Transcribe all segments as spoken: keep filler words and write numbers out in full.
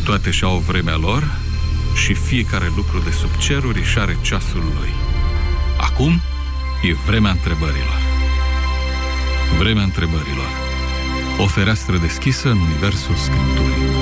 Toate și-au vremea lor și fiecare lucru de sub ceruri își are ceasul lui. Acum e vremea întrebărilor. Vremea întrebărilor. O fereastră deschisă în universul Scripturii.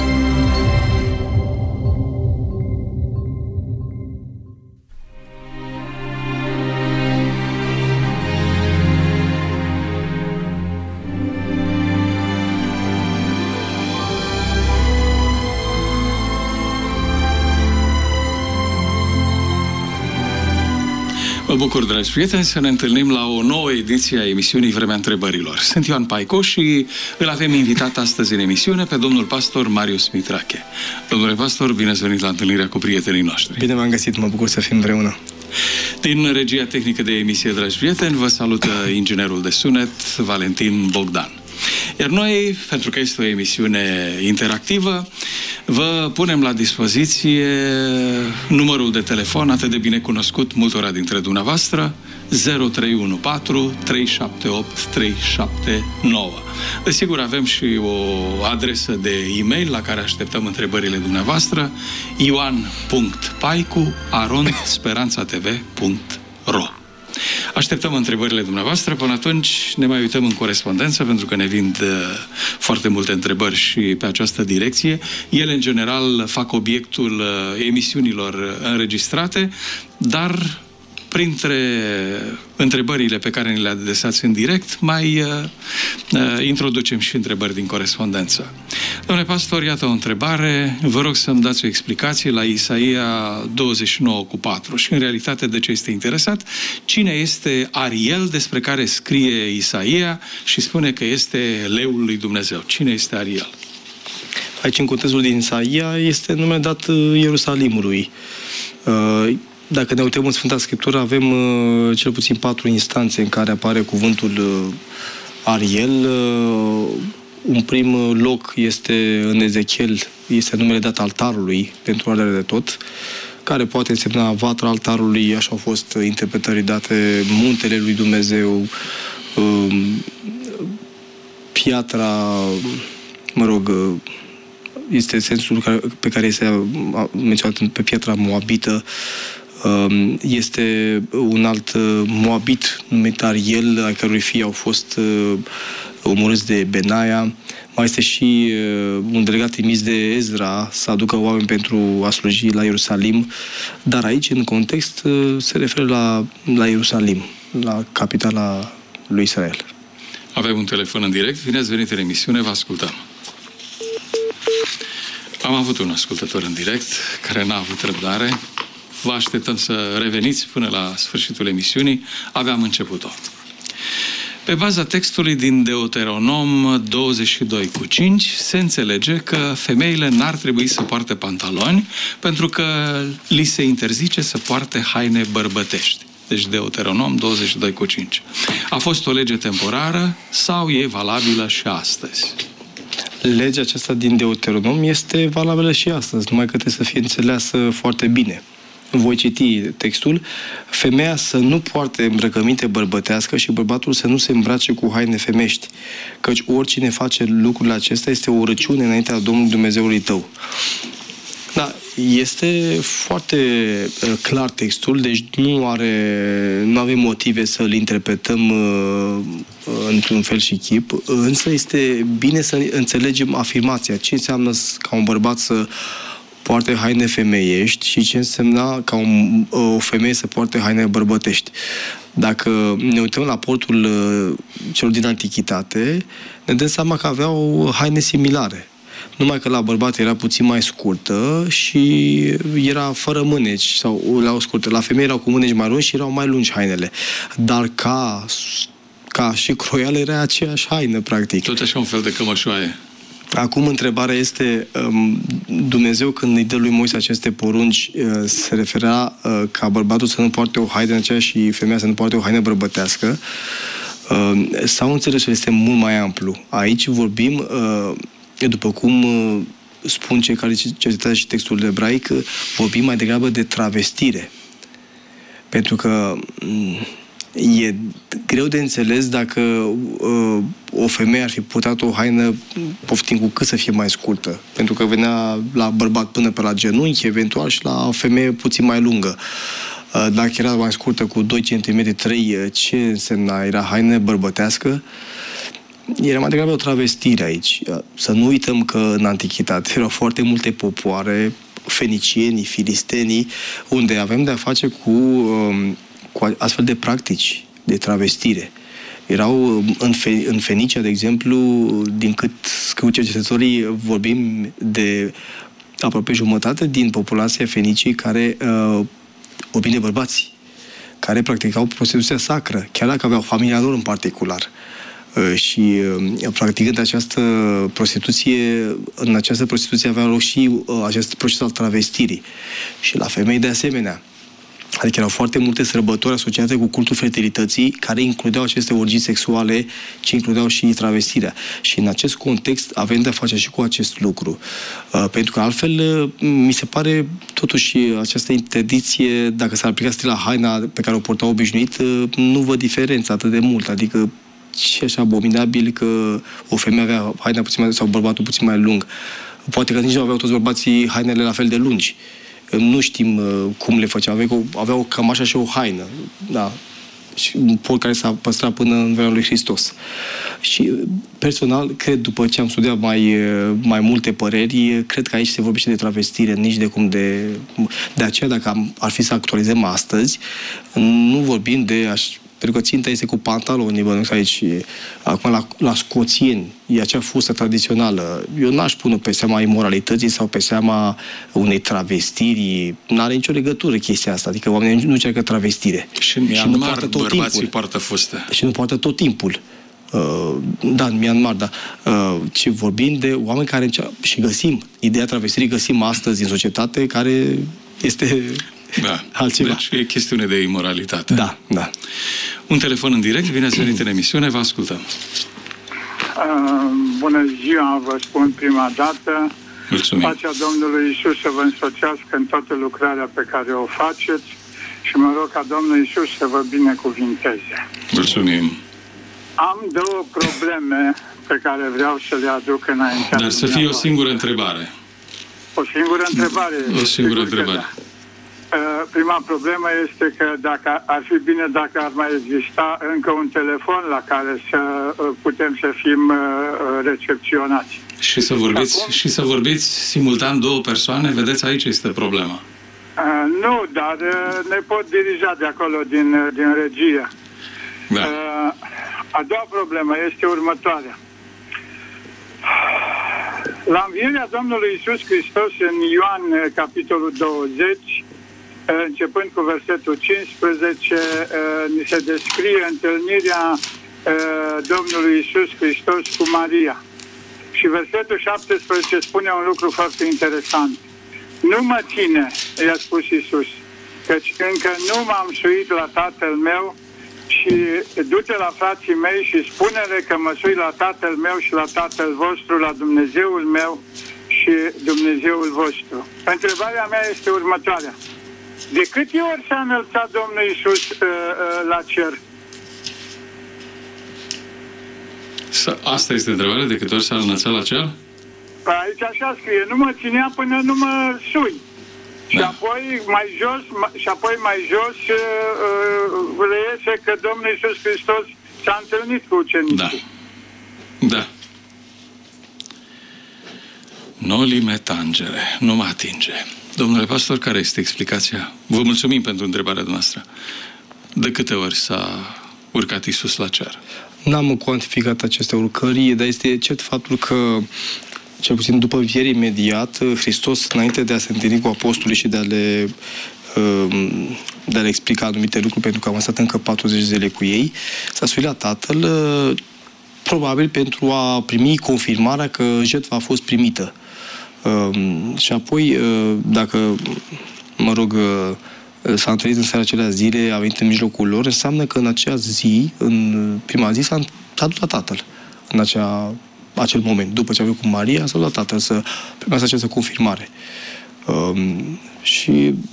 Mă bucur, dragi prieteni, să ne întâlnim la o nouă ediție a emisiunii Vremea Întrebărilor. Sunt Ioan Paico și îl avem invitat astăzi în emisiune pe domnul pastor Marius Mitrache. Domnule pastor, bine ați venit la întâlnirea cu prietenii noștri. Bine v-am găsit, mă bucur să fim împreună. Din regia tehnică de emisie, dragi prieteni, vă salută inginerul de sunet, Valentin Bogdan. Iar noi, pentru că este o emisiune interactivă, vă punem la dispoziție numărul de telefon atât de bine cunoscut multora dintre dumneavoastră, zero trei unu patru trei șapte opt trei șapte nouă. Desigur, avem și o adresă de e-mail la care așteptăm întrebările dumneavoastră, ioan punct paicu arond speranța t v punct r o. Așteptăm întrebările dumneavoastră. Până atunci ne mai uităm în corespondență, pentru că ne vin foarte multe întrebări și pe această direcție. Ele, în general, fac obiectul emisiunilor înregistrate, dar printre întrebările pe care ni le adresați în direct, mai uh, uh, introducem și întrebări din corespondență. Domnule pastor, iată o întrebare. Vă rog să-mi dați o explicație la Isaia douăzeci și nouă cu patru. Și în realitate, de ce este interesat? Cine este Ariel, despre care scrie Isaia și spune că este leul lui Dumnezeu? Cine este Ariel? Aici, în contextul din Isaia, este nume dat Ierusalimului. Uh, Dacă ne uităm în Sfânta Scriptură, avem uh, cel puțin patru instanțe în care apare cuvântul uh, Ariel. Uh, un prim loc este în Ezechiel, este numele dat altarului pentru ardere de tot, care poate însemna vatra altarului, așa au fost interpretări date, muntele lui Dumnezeu, uh, piatra, mă rog, uh, este sensul pe care este menționat pe piatra moabită. Este un alt moabit numit Ariel, ai cărui fii au fost omorâți de Benaia. Mai este și un delegat trimis de Ezra să aducă oameni pentru a sluji la Ierusalim. Dar aici, în context, se referă la, la Ierusalim, la capitala lui Israel. Avem un telefon în direct. Bine ați venit în emisiune, vă ascultăm. Am avut un ascultător în direct care n-a avut răbdare. Vă așteptăm să reveniți până la sfârșitul emisiunii. Aveam început-o. Pe baza textului din Deuteronom douăzeci și doi cu cinci se înțelege că femeile n-ar trebui să poarte pantaloni pentru că li se interzice să poarte haine bărbătești. Deci Deuteronom douăzeci și doi cu cinci. A fost o lege temporară sau e valabilă și astăzi? Legea aceasta din Deuteronom este valabilă și astăzi, numai că trebuie să fie înțeleasă foarte bine. Voi citi textul. Femeia să nu poarte îmbrăcăminte bărbătească și bărbatul să nu se îmbrace cu haine femești, căci oricine face lucrurile acestea este o urăciune înaintea Domnului Dumnezeului tău. Da, este foarte uh, clar textul, deci nu are, nu avem motive să-l interpretăm uh, într-un fel și chip, însă este bine să înțelegem afirmația, ce înseamnă ca un bărbat să poarte haine femeiești și ce însemna ca un, o femeie să poarte haine bărbătești. Dacă ne uităm la portul uh, celor din Antichitate, ne dăm seama că aveau haine similare. Numai că la bărbat era puțin mai scurtă și era fără mâneci, sau la o scurtă. La femei erau cu mâneci mai lungi și erau mai lungi hainele. Dar ca, ca și croială era aceeași haină, practic. Tot așa un fel de cămășoaie. Acum întrebarea este, Dumnezeu când îi dă lui Moise aceste porunci, se referea ca bărbatul să nu poarte o haină aceea și femeia să nu poarte o haină bărbătească, sau înțelesul este mult mai amplu. Aici vorbim, după cum spun cei care citează și textul ebraic, vorbim mai degrabă de travestire. Pentru că E greu de înțeles dacă uh, o femeie ar fi purtat o haină, poftim, cu cât să fie mai scurtă. Pentru că venea la bărbat până pe la genunchi, eventual, și la o femeie puțin mai lungă. Uh, dacă era mai scurtă cu doi centimetri, trei, ce însemna? Era haină bărbătească? Era mai degrabă o travestire aici. Să nu uităm că în antichitate erau foarte multe popoare, fenicienii, filistenii, unde avem de-a face cu... Um, cu astfel de practici de travestire. Erau în, Fe, în Fenicia, de exemplu, din cât scriu cercetătorii, vorbim de aproape jumătate din populația Fenicii care uh, vorbim de bărbați, care practicau prostituția sacră, chiar dacă aveau familia lor în particular. Uh, și uh, practicând această prostituție, în această prostituție avea loc și uh, acest proces al travestirii. Și la femei de asemenea. Adică erau foarte multe sărbători asociate cu cultul fertilității, care includeau aceste orgii sexuale, ce includeau și travestirea. Și în acest context avem de-a face și cu acest lucru. Uh, pentru că altfel, uh, mi se pare totuși această interdiție, dacă s-ar aplica strict la haina pe care o purtau obișnuit, uh, nu văd diferența atât de mult. Adică și așa abominabil că o femeie avea haina puțin mai, sau bărbatul puțin mai lung. Poate că nici nu aveau toți bărbații hainele la fel de lungi. Nu știm uh, cum le făceau. Aveau, aveau cam așa și o haină. Da. Și un pol care s-a păstrat până în vremea lui Hristos. Și personal, cred, după ce am studiat mai, mai multe păreri, cred că aici se vorbește de travestire, nici de cum de... De aceea, dacă am, ar fi să actualizăm astăzi, nu vorbim de... Aș, pentru că ținta este cu pantaloni, bănuiesc aici. Acum, la, la scoțieni, e acea fustă tradițională. Eu n-aș pune pe seama imoralității sau pe seama unei travestiri. N-are nicio legătură chestia asta. Adică oamenii nu încearcă travestire. Și în Myanmar bărbații poartă fustă. Și nu poartă tot timpul. Uh, da, în Myanmar, da. Uh, ci vorbim de oameni care încearcă... Și găsim, ideea travestirii găsim astăzi în societate, care este... Da, altceva. Deci e chestiune de imoralitate. Da, da. Un telefon în direct, bine ați venit în emisiune, vă ascultăm. Uh, bună ziua, vă spun prima dată. Mulțumim. Pacea Domnului Iisus să vă însoțească în toată lucrarea pe care o faceți și mă rog ca Domnul Iisus să vă binecuvinteze. Mulțumim. Am două probleme pe care vreau să le aduc înainte. Dar să fie o singură întrebare. O singură întrebare. O singură întrebare. Prima problemă este că dacă ar fi bine dacă ar mai exista încă un telefon la care să putem să fim recepționați. Și să vorbiți, acum, și să vorbiți simultan două persoane, vedeți, aici este problema. Uh, nu, dar ne pot dirija de acolo din, din regie. Da. Uh, a doua problemă este următoarea. La învierea Domnului Iisus Hristos în Ioan, capitolul douăzeci, începând cu versetul cincisprezece, ni se descrie întâlnirea Domnului Iisus Hristos cu Maria. Și versetul șaptesprezece spune un lucru foarte interesant. Nu mă ține, i-a spus Iisus, căci încă nu m-am suit la Tatăl meu și du-te la frații mei și spune-le că mă sui la Tatăl meu și la Tatăl vostru, la Dumnezeul meu și Dumnezeul vostru. Întrebarea mea este următoarea. De câte ori s-a înălțat Domnul Iisus uh, uh, la cer? Asta este întrebarea, de câte ori s-a înălțat la cer? Aici așa scrie, nu mă ținea până nu mă sui. Da. Și apoi mai jos, și apoi mai jos uh, reiese că Domnul Iisus Hristos s-a întâlnit cu ucenicii. Da. Da. Noli me tangere, nu mă atinge. Domnule pastor, care este explicația? Vă mulțumim pentru întrebarea noastră. De câte ori s-a urcat Iisus la cer? N-am cuantificat aceste urcări, dar este cert faptul că, cel puțin după înviere imediat, Hristos, înainte de a se întâlni cu apostolii și de a le, de a le explica anumite lucruri, pentru că am stat încă patruzeci zile cu ei, s-a suit la Tatăl, probabil pentru a primi confirmarea că jertfa a fost primită. Uh, și apoi, uh, dacă, mă rog, uh, s-a întâlnit în seara acelea zile, a venit în mijlocul lor, înseamnă că în acea zi, în prima zi, s-a, s-a dus la Tatăl. În acea, acel moment, după ce a venit cu Maria, s-a dus la Tatăl să primească această confirmare. Uh, și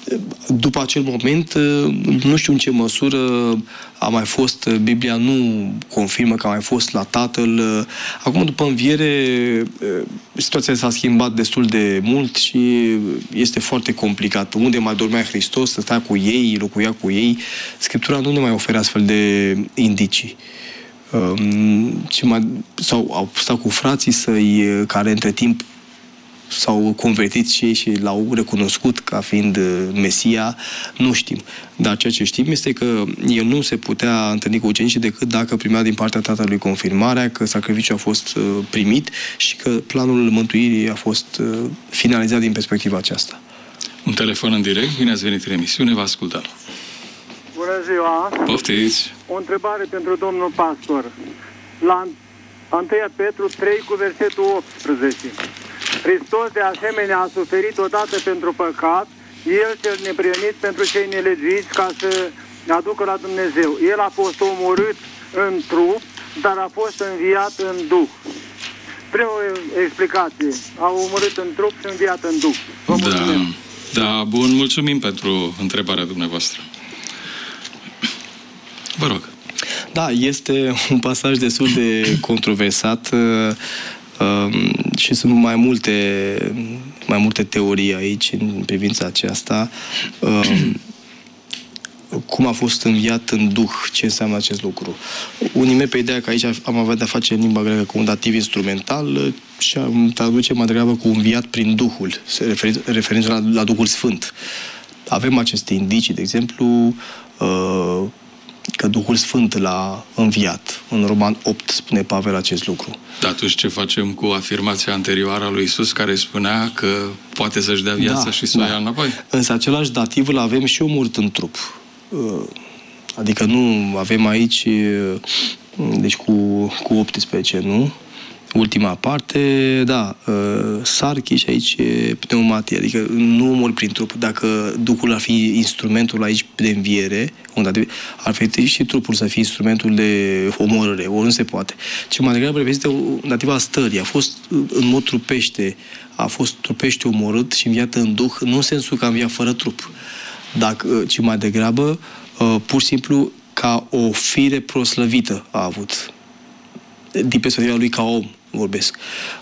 după acel moment, nu știu în ce măsură a mai fost, Biblia nu confirmă că a mai fost la Tatăl. Acum, după înviere, situația s-a schimbat destul de mult și este foarte complicat. Unde mai dormea Hristos, stătea cu ei, locuia cu ei, Scriptura nu ne mai oferă astfel de indicii. Ce mai, sau au stat cu frații săi, care între timp s-au convertit și ei și l-au recunoscut ca fiind Mesia, nu știm. Dar ceea ce știm este că el nu se putea întâlni cu ucenicii decât dacă primea din partea Tatălui confirmarea că sacrificiul a fost primit și că planul mântuirii a fost finalizat din perspectiva aceasta. Un telefon în direct, bine ați venit în emisiune, vă ascultăm. Bună ziua! Poftiți! O întrebare pentru domnul pastor. La întâi Petru trei cu versetul optsprezece. Hristos de asemenea a suferit odată pentru păcat, El cel neprihănit pentru cei nelegiuiți ca să ne aducă la Dumnezeu. El a fost omorât în trup, dar a fost înviat în duh. Spre o explicație. A omorât în trup și înviat în duh. Vă mulțumesc. Da, da, bun, mulțumim pentru întrebarea dumneavoastră. Vă rog. Da, este un pasaj destul de controversat. Uh, și sunt mai multe, mai multe teorii aici în privința aceasta. Uh, cum a fost înviat în Duh, ce înseamnă acest lucru. Unii merg pe ideea că aici am avea de-a face în limba greacă cu un dativ instrumental și am traduce mai degrabă cu înviat prin Duhul, referindu-se la, la Duhul Sfânt. Avem aceste indicii, de exemplu, uh, că Duhul Sfânt l-a înviat. În Roman opt spune Pavel acest lucru. Dar atunci ce facem cu afirmația anterioară a lui Iisus care spunea că poate să-și dea viața da, și să da. o ia înapoi? Însă același dativ îl avem și omorât în trup. Adică nu avem aici, deci cu, cu optsprezece, nu? Ultima parte, da, sarchi și aici pneumatie, adică nu omor prin trup. Dacă Duhul ar fi instrumentul aici de înviere, ar fi și trupul să fie instrumentul de omorâre, ori nu se poate. Ce mai degrabă reprezintă un dativ al stării. A fost în mod trupește, a fost trupește omorât și înviat în Duh, nu în sensul că a înviat fără trup, dacă, ci mai degrabă, pur și simplu, ca o fire proslăvită a avut. Din perspectiva lui ca om vorbesc.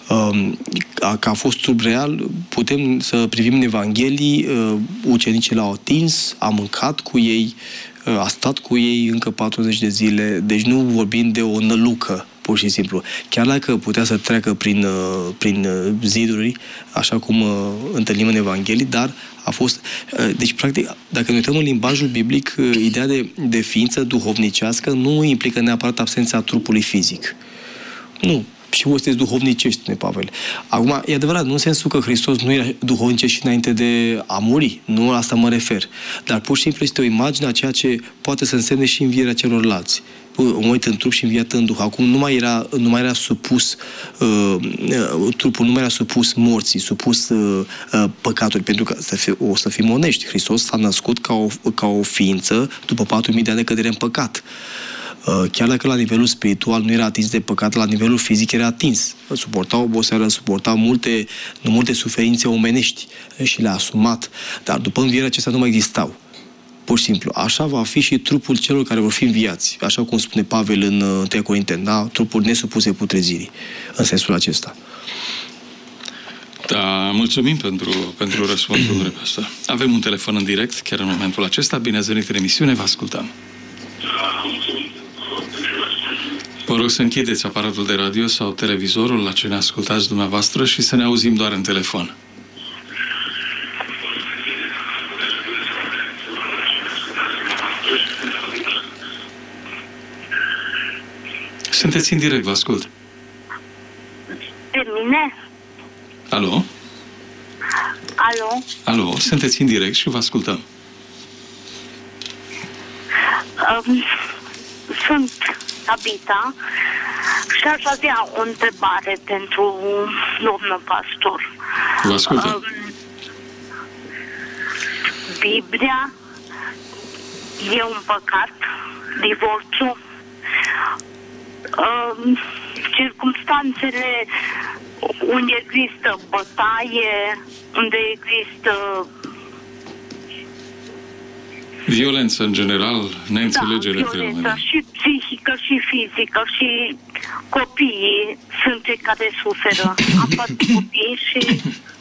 Că a fost trup real, putem să privim în Evanghelii, ucenicii l-au atins, a mâncat cu ei, a stat cu ei încă patruzeci de zile, deci nu vorbim de o nălucă, pur și simplu. Chiar dacă putea să treacă prin, prin ziduri, așa cum întâlnim în Evanghelii, dar a fost... Deci, practic, dacă ne uităm în limbajul biblic, ideea de, de ființă duhovnicească nu implică neapărat absența trupului fizic. Nu. Și voi sunteți duhovnicești, spune Pavel. Acum, e adevărat, nu în sensul că Hristos nu era duhovnicesc și înainte de a muri. Nu la asta mă refer. Dar pur și simplu este o imagine a ceea ce poate să însemne și învierea celorlalți. Mă uit în trup și înviat în Duh. Acum nu mai era, nu mai era supus uh, trupul nu mai era supus morții, supus uh, păcatului, pentru că să fie, o să fim onești. Hristos s-a născut ca o, ca o ființă după patru mii de ani de cădere în păcat. Chiar dacă la nivelul spiritual nu era atins de păcat, la nivelul fizic era atins. Suporta oboseală, suporta multe, multe suferințe omenești și le-a asumat. Dar după învierea acestea nu mai existau. Pur și simplu. Așa va fi și trupul celor care vor fi înviați. Așa cum spune Pavel în întâi Corinteni, da? Trupuri nesupuse putrezirii. În sensul acesta. Da, mulțumim pentru, pentru răspunsul dumneavoastră. Avem un telefon în direct, chiar în momentul acesta. Bine ați venit în emisiune, vă ascultăm. Vă rog să închideți aparatul de radio sau televizorul la ce ne ascultați dumneavoastră și să ne auzim doar în telefon. Sunteți în direct, vă ascult. Pe mine? Alo? Alo? Alo, sunteți în direct și vă ascultăm. Um, sunt Tabita și aș avea o întrebare pentru domnul pastor. Vă ascultăm. Um, Biblia e un păcat, divorțul, um, circumstanțele unde există bătaie, unde există Violență, în general, neînțelegere. Da, violență și psihică și fizică și copiii sunt cei care suferă. Am patru copii și...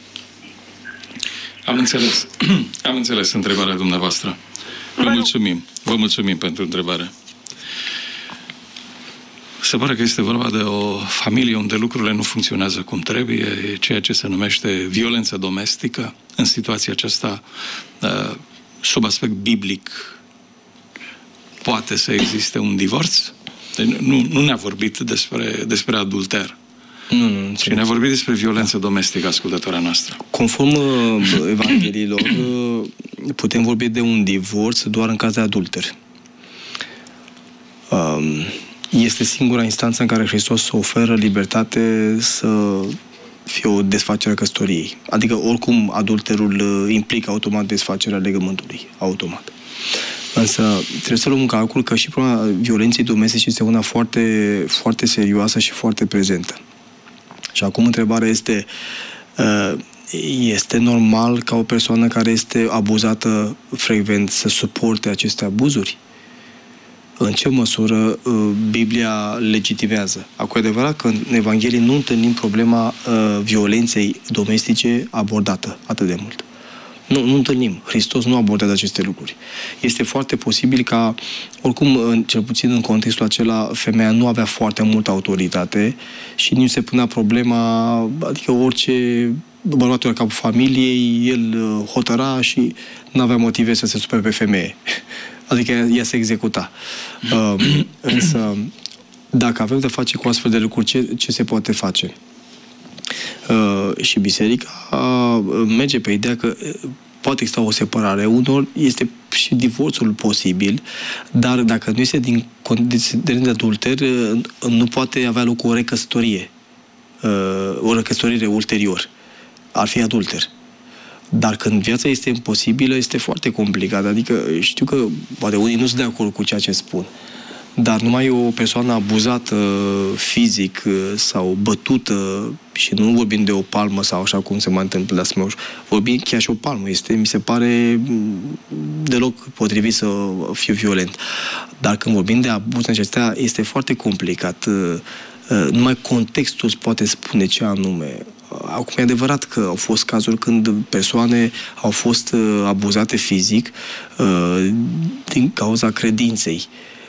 Am înțeles. Am înțeles întrebarea dumneavoastră. Vă mulțumim. Vă mulțumim pentru întrebare. Se pare că este vorba de o familie unde lucrurile nu funcționează cum trebuie, ceea ce se numește violență domestică. În situația aceasta, sub aspect biblic, poate să existe un divorț? Deci nu, nu ne-a vorbit despre, despre adulter. Nu, nu, și ne-a vorbit despre violență domestică, ascultătoarea noastră. Conform uh, Evangheliilor, uh, putem vorbi de un divorț doar în caz de adulter. Uh, este singura instanță în care Hristos oferă libertate să fie o desfacere a căsătoriei. Adică, oricum, adulterul uh, implică automat desfacerea legământului. Automat. Însă trebuie să luăm în calcul că și problema violenței domestice este una foarte, foarte serioasă și foarte prezentă. Și acum întrebarea este, este normal ca o persoană care este abuzată frecvent să suporte aceste abuzuri? În ce măsură Biblia legitimează? Acum e adevărat că în Evanghelie nu întâlnim problema violenței domestice abordată atât de mult. Nu, nu întâlnim. Hristos nu abordează aceste lucruri. Este foarte posibil ca, oricum, cel puțin în contextul acela, femeia nu avea foarte multă autoritate și nu se punea problema, adică orice bărbatul era capul familiei, el hotăra și nu avea motive să se supere pe femeie. Adică ea se executa. Uh, însă, dacă avem de face cu astfel de lucruri, ce, ce se poate face? Uh, și biserica uh, merge pe ideea că uh, poate exista o separare. Unor este și divorțul posibil, dar dacă nu este din condiții de adulter, uh, nu poate avea loc o recăsătorie. Uh, o recăsătorire ulterior. Ar fi adulter. Dar când viața este imposibilă, este foarte complicat. Adică știu că poate unii nu sunt de acord cu ceea ce spun. Dar numai o persoană abuzată fizic sau bătută, și nu vorbim de o palmă sau așa cum se mai întâmplă de asemenea, vorbim chiar și o palmă. Este, mi se pare deloc potrivit să fiu violent. Dar când vorbim de abuz, acestea este foarte complicat. Numai contextul îți poate spune ce anume. Acum e adevărat că au fost cazuri când persoane au fost abuzate fizic din cauza credinței.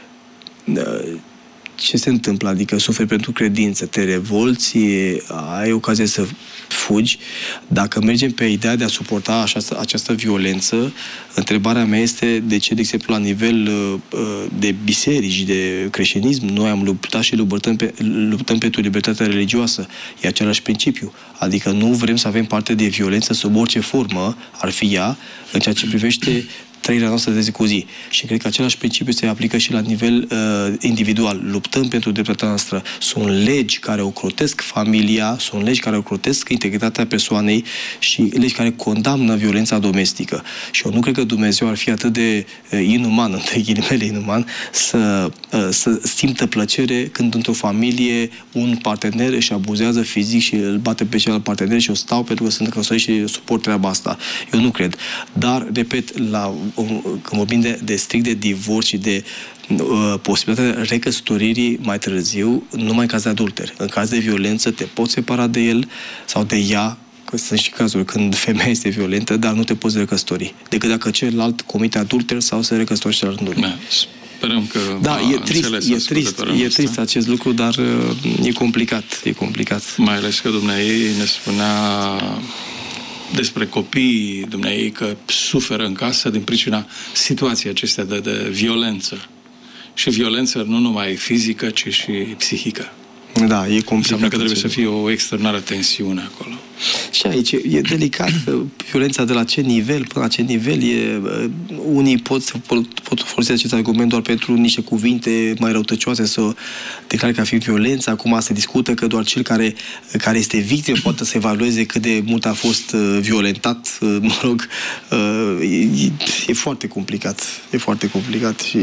Ce se întâmplă? Adică suferi pentru credință, te revolți, ai ocazia să fugi. Dacă mergem pe ideea de a suporta această, această violență, întrebarea mea este de ce, de exemplu, la nivel de biserici, de creștinism, noi am luptat și luptăm, pe, luptăm pentru libertatea religioasă. E același principiu. Adică nu vrem să avem parte de violență sub orice formă ar fi ea, în ceea ce privește trăirea noastră de zi cu zi. Și cred că același principiu se aplică și la nivel uh, individual. Luptăm pentru dreptatea noastră. Sunt legi care ocrotesc familia, sunt legi care ocrotesc integritatea persoanei și legi care condamnă violența domestică. Și eu nu cred că Dumnezeu ar fi atât de uh, inuman, între ghilimele inuman, să, uh, să simtă plăcere când într-o familie un partener își abuzează fizic și îl bate pe celălalt partener și eu stau pentru că sunt căsătorit și suport treaba asta. Eu nu cred. Dar, repet, la când vorbim de, de strict de divorț și de uh, posibilitatea recăsătoririi mai târziu, numai în caz de adulter. În caz de violență te poți separa de el sau de ea, că sunt și cazuri când femeia este violentă, dar nu te poți recăsători. Decât dacă celălalt comite adulter sau se recăsătorește la rândul. Da, sperăm că da, e trist, e trist, e trist acest lucru, dar uh, e complicat, e complicat. Mai ales că dumneavoastră ne spunea despre copiii dumneavoastră că suferă în casă din pricina situației acestea de, de violență. Și violență nu numai fizică, ci și psihică. Da, e complicat. Înseamnă că trebuie să fie o externare tensiune acolo. Și aici e delicat violența de la ce nivel până la ce nivel e. Unii pot, pot, pot folosi acest argument doar pentru niște cuvinte mai răutăcioase să declare ca fiind violență. Acum se discută că doar cel care, care este victimă poate să evalueze cât de mult a fost violentat. Mă rog, e, e foarte complicat. E foarte complicat și...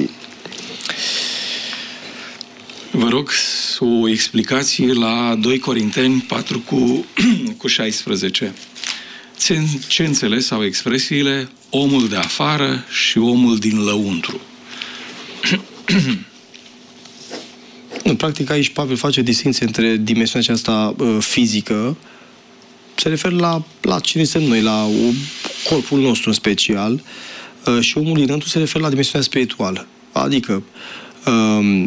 Vă rog o explicație la doi Corinteni patru cu șaisprezece. ce, ce înțeles sau expresiile omul de afară și omul din lăuntru. Nu, practic aici Pavel face distinție între dimensiunea aceasta uh, fizică, se referă la, la cine suntem noi, la uh, corpul nostru în special, uh, și omul dinăuntru se referă la dimensiunea spirituală. Adică, uh,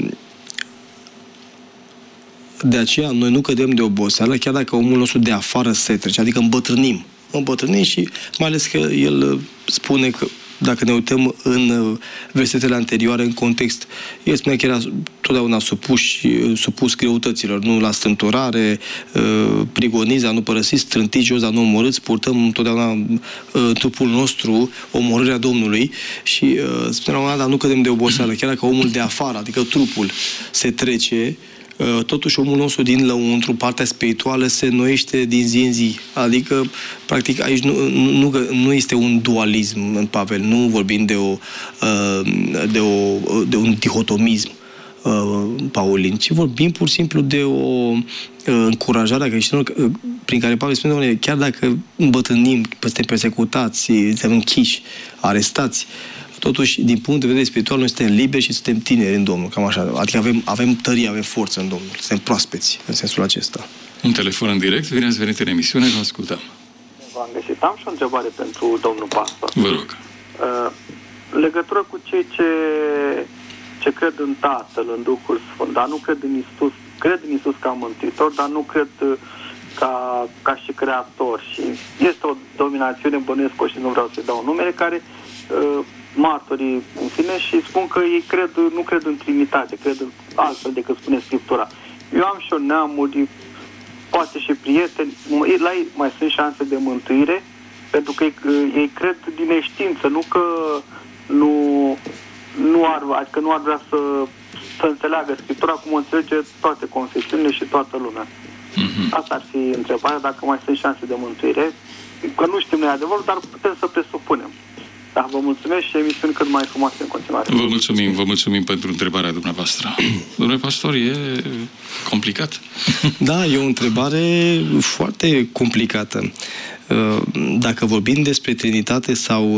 de aceea noi nu cădem de oboseală, chiar dacă omul nostru de afară se trece, adică îmbătrânim. Îmbătrânim și mai ales că el spune că dacă ne uităm în versetele anterioare, în context, el spune că era totdeauna supus, supus greutăților, nu la strâmtorare, prigoniți, nu părăsiți, strântiți jos, dar nu omorâți, purtăm întotdeauna trupul nostru, omorârea Domnului și spune la un moment dat, dar nu cădem de oboseală, chiar dacă omul de afară, adică trupul, se trece, totuși omul nostru din lăuntru, partea spirituală, se înnoiește din zi în zi. Adică, practic, aici nu, nu, nu este un dualism în Pavel, nu vorbim de, o, de, o, de un dihotomism paulin, ci vorbim pur și simplu de o încurajare a creștinilor prin care Pavel spune, chiar dacă îmbătrânim, suntem persecutați, suntem închiși, arestați, totuși, din punct de vedere spiritual, noi suntem liberi și suntem tineri în Domnul, cam așa. Adică avem, avem tărie, avem forță în Domnul. Suntem proaspeți, în sensul acesta. Un telefon în direct, bine ați venit în emisiune, vă ascultăm. V-am găsit. Am și o întrebare pentru domnul pastor. Vă rog. Uh, legătură cu cei ce, ce cred în Tatăl, în Duhul Sfânt, dar nu cred în Isus, cred în Isus ca mântuitor, dar nu cred ca, ca și creator. Și este o dominațiune, bănuiesc-o și nu vreau să-i dau numele, care uh, martorii, în fine, și spun că ei cred, nu cred în Trinitate, cred în altfel decât spune Scriptura. Eu am și o neamuri, poate și prieteni, la ei mai sunt șanse de mântuire, pentru că ei, ei cred din neștiință, nu că nu, nu ar, adică nu ar vrea să, să înțeleagă Scriptura cum o înțelege toate confesiunile și toată lumea. Mm-hmm. Asta ar fi întrebarea, dacă mai sunt șanse de mântuire, că nu știm noi adevărul, dar putem să presupunem. Da, vă mulțumesc și emisiuni cât mai frumoase în continuare. Vă mulțumim, vă mulțumim pentru întrebarea dumneavoastră. Domnule pastor, e complicat? Da, e o întrebare foarte complicată. Dacă vorbim despre Trinitate sau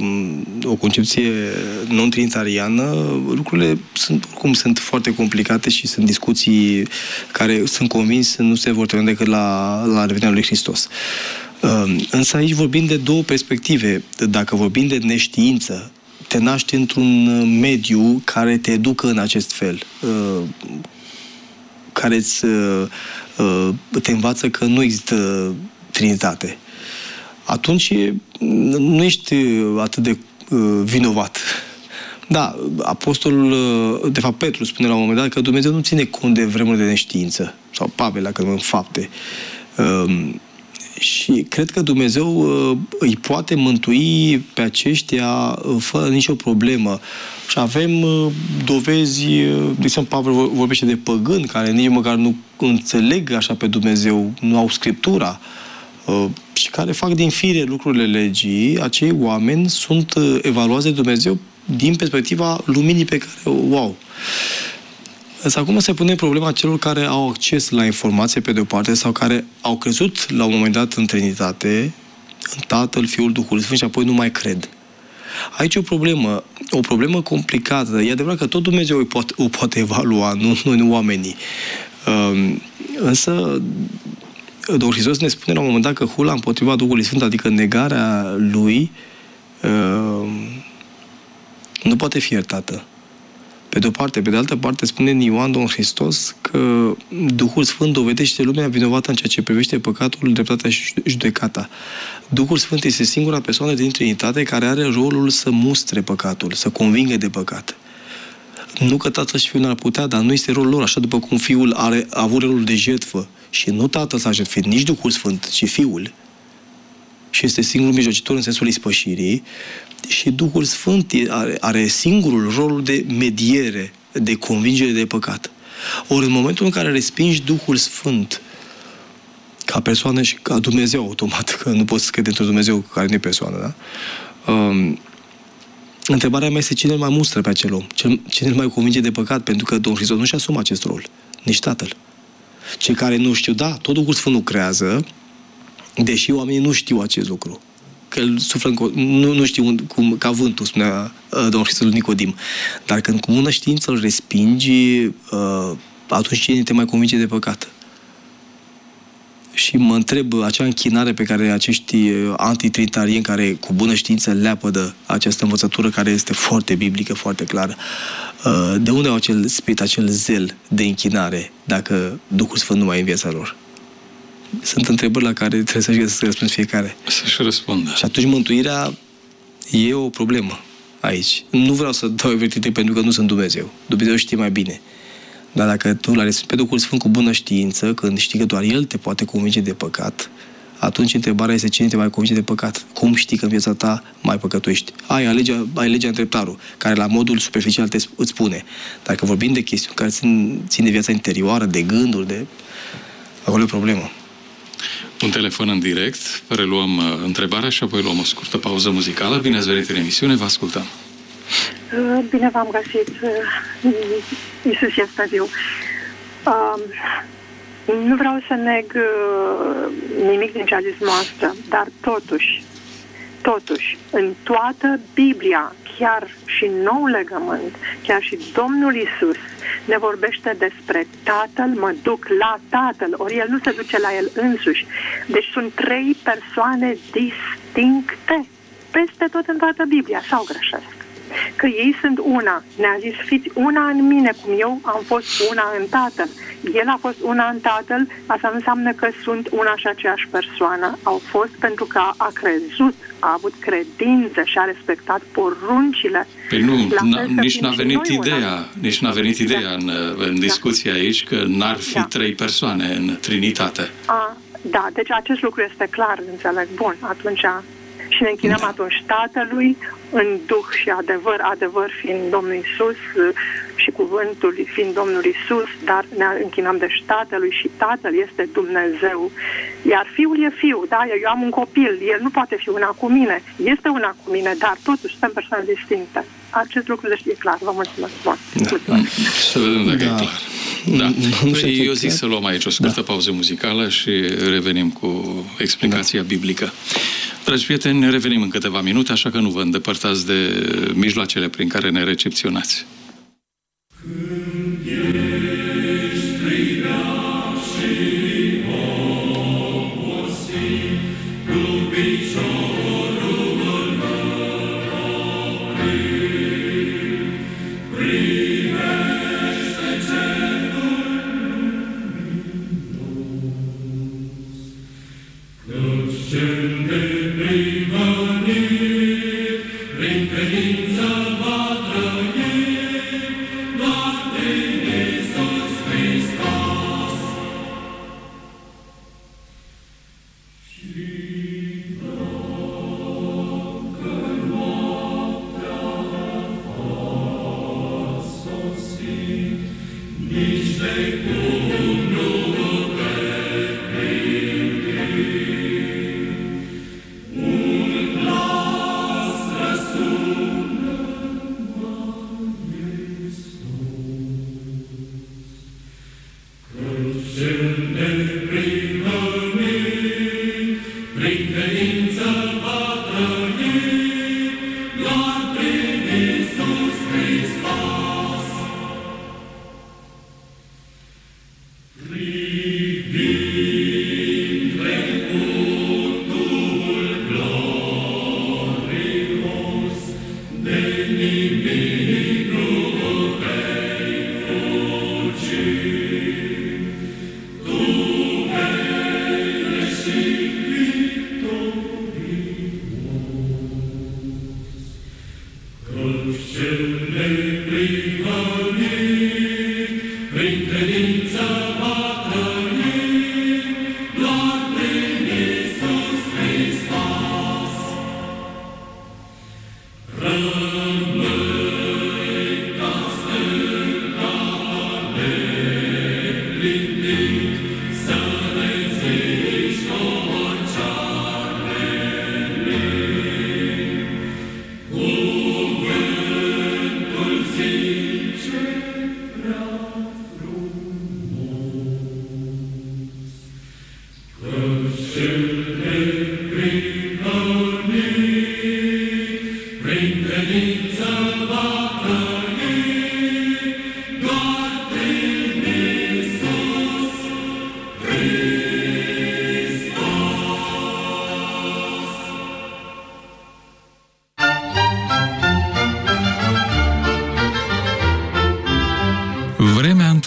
o concepție non-trinitariană, lucrurile sunt, oricum sunt foarte complicate și sunt discuții care, sunt convins, nu se vor termina decât la, la revenirea lui Hristos. Însă aici vorbim de două perspective. Dacă vorbim de neștiință, te naști într-un mediu care te educă în acest fel, care îți, te învață că nu există Trinitate. Atunci nu ești atât de vinovat. Da, apostolul, de fapt Petru spune la un moment dat că Dumnezeu nu ține cont de vremurile de neștiință, sau Pavel, dacă în fapte. Și cred că Dumnezeu uh, îi poate mântui pe aceștia uh, fără nicio problemă. Și avem uh, dovezi, uh, de exemplu, Pavel vorbește de păgâni care nici măcar nu înțeleg așa pe Dumnezeu, nu au Scriptura uh, și care fac din fire lucrurile legii. Acei oameni sunt uh, evaluați de Dumnezeu din perspectiva luminii pe care o au. Însă acum se pune problema celor care au acces la informație pe de-o parte sau care au crezut la un moment dat în Trinitate, în Tatăl, Fiul, Duhul Sfânt și apoi nu mai cred. Aici e o problemă, o problemă complicată. E adevărat că tot Dumnezeu o poate, o poate evalua, nu noi, nu oamenii. Însă Domnul Hristos ne spune la un moment dat că hula împotriva Duhului Sfânt, adică negarea Lui, nu poate fi iertată. Pe de o parte, pe de altă parte, spune în Ioan Domnul Hristos că Duhul Sfânt dovedește lumea vinovată în ceea ce privește păcatul, dreptatea și judecata. Duhul Sfânt este singura persoană din Trinitate care are rolul să mustre păcatul, să convingă de păcat. Nu că Tatăl și Fiul n-ar putea, dar nu este rolul lor, așa după cum Fiul are, a avut rolul de jertfă și nu Tatăl s-a jertfit, nici Duhul Sfânt, ci Fiul, și este singurul mijlocitor în sensul ispășirii, și Duhul Sfânt are, are singurul rolul de mediere, de convingere de păcat. Ori în momentul în care respingi Duhul Sfânt ca persoană și ca Dumnezeu automat, că nu poți să crede într-un Dumnezeu care nu e persoană, da? Um, întrebarea mea este cine îl mai mustră pe acel om? Cine îl mai convinge de păcat? Pentru că Domnul Hristos nu-și asumă acest rol. Nici Tatăl. Cei care nu știu, da, tot Duhul Sfânt lucrează, Deși oamenii nu știu acest lucru. Că îl suflă în, nu, nu știu cum, ca vântul, spunea uh, domnul Hristos lui Nicodim. Dar când cu bună știință îl respingi, uh, atunci cine te mai convinge de păcat? Și mă întreb, acea închinare pe care acești antitrinitarieni care cu bună știință leapădă această învățătură care este foarte biblică, foarte clară, de unde au acel spirit, acel zel de închinare dacă Duhul Sfânt nu mai e în viața lor? Sunt întrebări la care trebuie să-și găsesc răspuns fiecare. Să-și răspundă. Și atunci mântuirea e o problemă aici. Nu vreau să dau avertire pentru că nu sunt Dumnezeu. Dumnezeu știe mai bine. Dar dacă tu l-ai respins pe Duhul Sfânt cu bună știință, când știi că doar El te poate convinge de păcat, atunci întrebarea este cine te mai convinge de păcat. Cum știi că în viața ta mai păcătuiești? Ai, ai legea, ai legea îndreptarul, care la modul superficial te, îți spune. Dacă vorbim de chestiuni care țin, țin de viața interioară, de gânduri, de... acolo e o problemă. Un telefon în direct, reluăm uh, întrebarea și apoi luăm o scurtă pauză muzicală. Bine ați venit în emisiune, vă ascultăm. Bine v-am găsit. Iisus este viu. Uh, nu vreau să neg uh, nimic din ce a zis noastră, dar totuși, totuși, în toată Biblia, chiar și nou legământ, chiar și Domnul Iisus ne vorbește despre Tatăl, mă duc la Tatăl, ori El nu se duce la El însuși. Deci sunt trei persoane distincte peste tot în toată Biblia, sau greșesc? Că ei sunt una. Ne-a zis, fiți una în mine, cum eu am fost una în Tatăl. El a fost una în Tatăl, asta nu înseamnă că sunt una și aceeași persoană. Au fost pentru că a crezut, a avut credință și a respectat poruncile. Păi nu, nici n-a venit ideea, nici n-a venit ideea da. în, în discuție da. aici că n-ar fi da. trei persoane în Trinitate. A, da, deci acest lucru este clar, înțeleg. Bun, atunci... Și ne închinăm da. atunci Tatălui, în Duh și adevăr, adevăr fiind Domnul Iisus și cuvântul fiind Domnul Iisus, dar ne închinăm deci Tatălui și Tatăl este Dumnezeu. Iar Fiul e Fiu, da? Eu am un copil, el nu poate fi una cu mine, este una cu mine, dar totuși suntem persoane distincte. Acest lucru deci e clar, vă mulțumesc. Bun. Da. Mulțumesc. Să vedem dacă da. e clar. Da. Păi, eu zic să luăm aici o scurtă da. pauză muzicală și revenim cu explicația da. biblică. Dragi prieteni, revenim în câteva minute, așa că nu vă îndepărtați de mijloacele prin care ne recepționați. Prin credință va trăi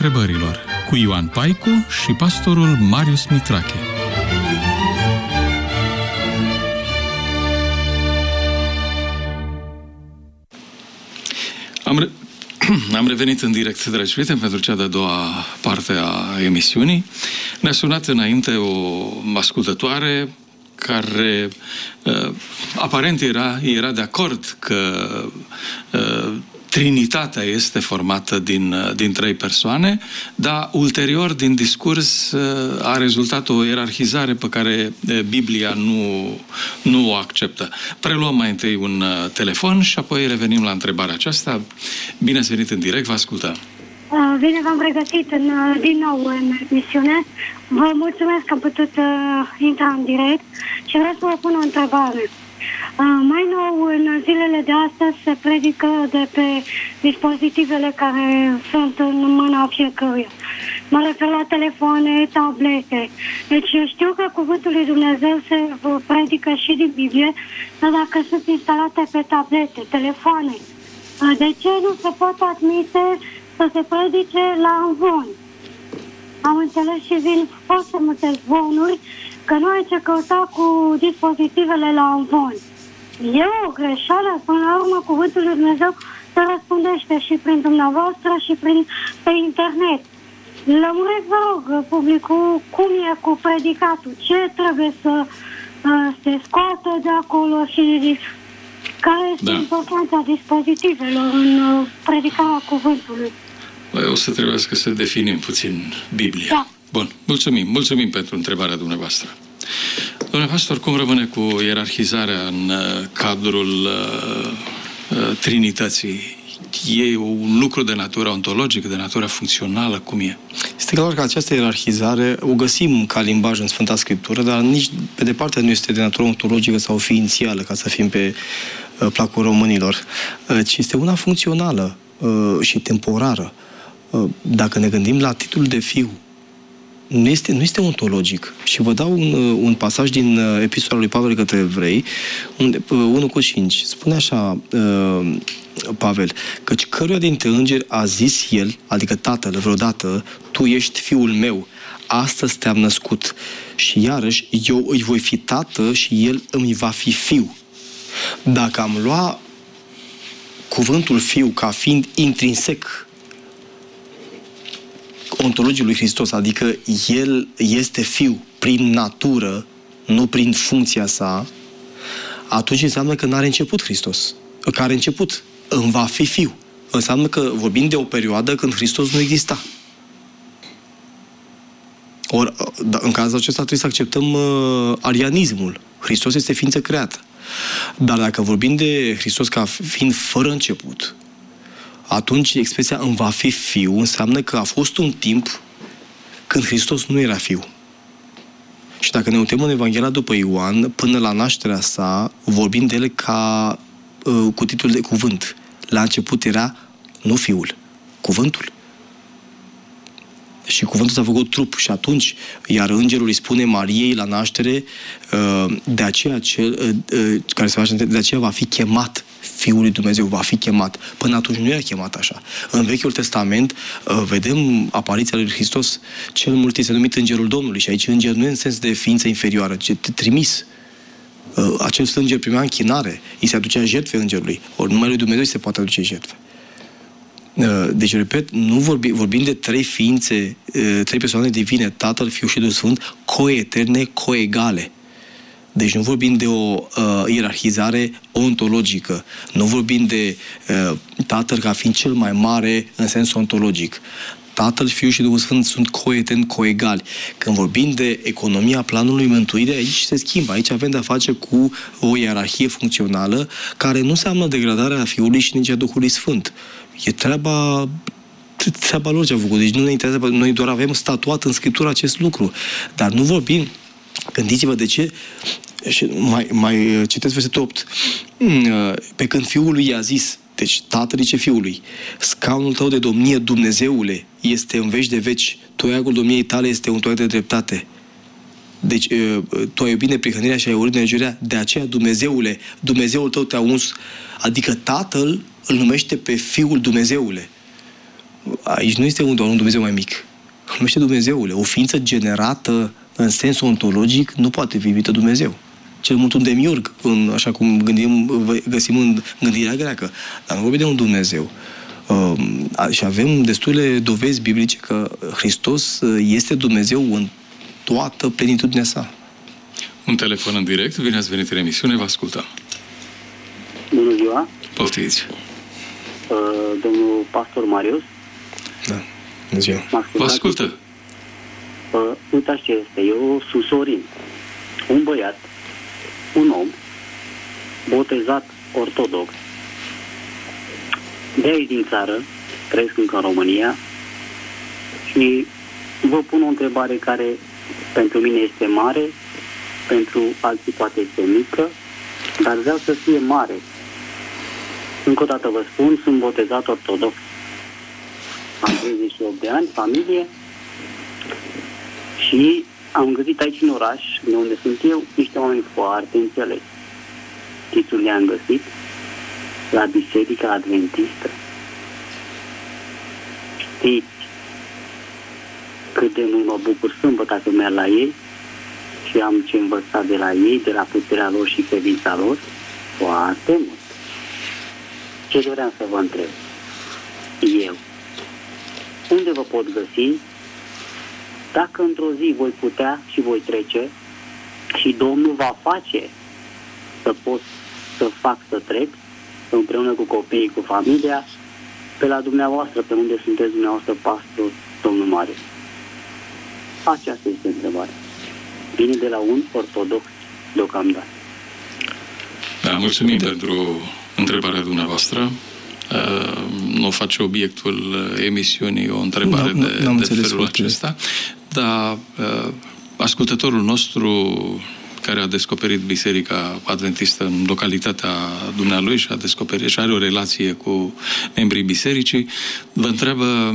întrebărilor cu Ioan Paicu și pastorul Marius Mitrache. Am, re... Am revenit în direct, dragi prieteni, pentru cea de-a doua parte a emisiunii. Ne-a sunat înainte o ascultătoare care uh, aparent era, era de acord că uh, Trinitatea este formată din, din trei persoane, dar ulterior din discurs a rezultat o ierarhizare pe care Biblia nu, nu o acceptă. Preluăm mai întâi un telefon și apoi revenim la întrebarea aceasta. Bine ați venit în direct, vă ascultăm. Bine v-am regăsit în, din nou în emisiune. Vă mulțumesc că am putut uh, intra în direct și vreau să vă pun o întrebare. Uh, mai nou, în zilele de astăzi se predică de pe dispozitivele care sunt în mâna fiecăruia. Mă refer la telefoane, tablete. Deci eu știu că cuvântul lui Dumnezeu se predică și din Biblie, dar dacă sunt instalate pe tablete, telefoane, uh, de ce nu se pot admite să se predice la învon? Am înțeles și vin foarte multe zvonuri că nu ai ce căuta cu dispozitivele la învon. E o greșeală, până la urmă cuvântul lui Dumnezeu se răspundește și prin dumneavoastră și prin, pe internet. Lămuresc, vă rog, publicul, cum e cu predicatul, ce trebuie să uh, se scoată de acolo și care este da. importanța dispozitivelor în uh, predicarea cuvântului. O să trebuiască să definim puțin Biblia. Da. Bun, mulțumim, mulțumim pentru întrebarea dumneavoastră. Domnule pastor, cum rămâne cu ierarhizarea în cadrul uh, uh, Trinității? E un lucru de natură ontologică, de natură funcțională? Cum e? Este clar că această ierarhizare o găsim ca limbaj în Sfânta Scriptură, dar nici pe departe nu este de natură ontologică sau ființială, ca să fim pe uh, placul românilor, uh, ci este una funcțională uh, și temporară. Uh, dacă ne gândim la titlul de fiu, nu este, nu este ontologic. Și vă dau un, un pasaj din uh, epistola lui Pavel către evrei, unde, uh, unu cu cinci. Spune așa uh, Pavel, căci căruia dintre îngeri a zis el, adică Tatăl, vreodată, tu ești fiul meu, astăzi te-am născut. Și iarăși, eu îi voi fi tată și el îmi va fi fiu. Dacă am lua cuvântul fiu ca fiind intrinsec ontologiei lui Hristos, adică el este fiu prin natură, nu prin funcția sa, atunci înseamnă că n-are început Hristos. Că are început, îmi va fi fiu. Înseamnă că vorbim de o perioadă când Hristos nu exista. Or, în cazul acesta trebuie să acceptăm uh, arianismul. Hristos este ființă creată. Dar dacă vorbim de Hristos ca fiind fără început, atunci expresia îmi va fi fiu înseamnă că a fost un timp când Hristos nu era fiu. Și dacă ne uităm în Evanghelia după Ioan, până la nașterea sa, vorbim de el ca uh, cu titlul de cuvânt. La început era nu fiul, cuvântul. Și cuvântul s-a făcut trup și atunci, iar îngerul îi spune Mariei la naștere, uh, de aceea cel, uh, uh, care se face, de aceea va fi chemat Fiul lui Dumnezeu, va fi chemat. Până atunci nu era chemat așa. În Vechiul Testament uh, vedem apariția lui Hristos. Cel mult este numit Îngerul Domnului și aici înger nu e în sens de ființă inferioară, ci trimis. Uh, acel înger primea închinare, îi se aducea jertfe îngerului. Ori numai lui Dumnezeu se poate aduce jertfe. Uh, deci, repet, nu vorbi, vorbim de trei ființe, uh, trei persoane divine, Tatăl, Fiul și Duhul Sfânt, coeterne, coegale. Deci nu vorbim de o uh, ierarhizare ontologică. Nu vorbim de uh, Tatăl ca fiind cel mai mare în sens ontologic. Tatăl, Fiul și Duhul Sfânt sunt coeteni, coegali. Când vorbim de economia planului mântuirii, aici se schimbă. Aici avem de-a face cu o ierarhie funcțională care nu înseamnă degradarea Fiului și nici a Duhului Sfânt. E treaba... treaba lor ce a făcut. Deci nu ne interesează, noi doar avem statuat în Scriptură acest lucru. Dar nu vorbim. Gândiți-vă de ce. Și mai, mai citesc versetul opt. Pe când Fiul i-a zis, deci Tatăl zice Fiului, scaunul tău de domnie, Dumnezeule, este în veci de veci, toiagul domniei tale este un toiag de dreptate. Deci tu ai iubit neprihănirea și ai urât nenegiuirea, de aceea Dumnezeule, Dumnezeul tău te-a uns, adică Tatăl îl numește pe Fiul Dumnezeule. aici nu este un, doar un Dumnezeu mai mic. Îl numește Dumnezeule. O ființă generată în sens ontologic nu poate fi numită Dumnezeu. Cel mult un demiurg, în, așa cum gândim, găsim în gândirea greacă. Dar nu vorbim de un Dumnezeu. Uh, și avem destule dovezi biblice că Hristos este Dumnezeu în toată plenitudinea sa. Un telefon în direct, bine ați venit în emisiune, vă ascultăm. Bună ziua! Poftiți! Uh, domnul pastor Marius? Da, bună ziua! Vă ascultă! Uh, uitați ce este, eu sunt Sorin, un băiat, un om, botezat ortodox, de aici din țară, trăiesc încă în România și vă pun o întrebare care pentru mine este mare, pentru alții poate este mică, dar vreau să fie mare. Încă o dată vă spun, sunt botezat ortodox. Am treizeci și opt de ani, familie, și am găsit aici în oraș, de unde sunt eu, niște oameni foarte înțelepți. Știți unde am găsit? La Biserica Adventistă. Știți cât de mult mă bucur sâmbătă că merg la ei și am ce învăța de la ei, de la puterea lor și credința lor? Foarte mult. Ce doream să vă întreb? Eu. Unde vă pot găsi? Dacă într-o zi voi putea și voi trece și Domnul va face să pot să fac să trec împreună cu copiii, cu familia, pe la dumneavoastră, pe unde sunteți dumneavoastră pastor, domnul Mare. Aceasta este întrebarea. Vine de la un ortodox deocamdată. Da, mulțumim pentru întrebarea dumneavoastră. Uh, nu face obiectul emisiunii o întrebare nu, de, nu, de felul acesta, dar uh, ascultătorul nostru care a descoperit Biserica Adventistă în localitatea dumnealui și a descoperit și are o relație cu membrii bisericii, vă întreabă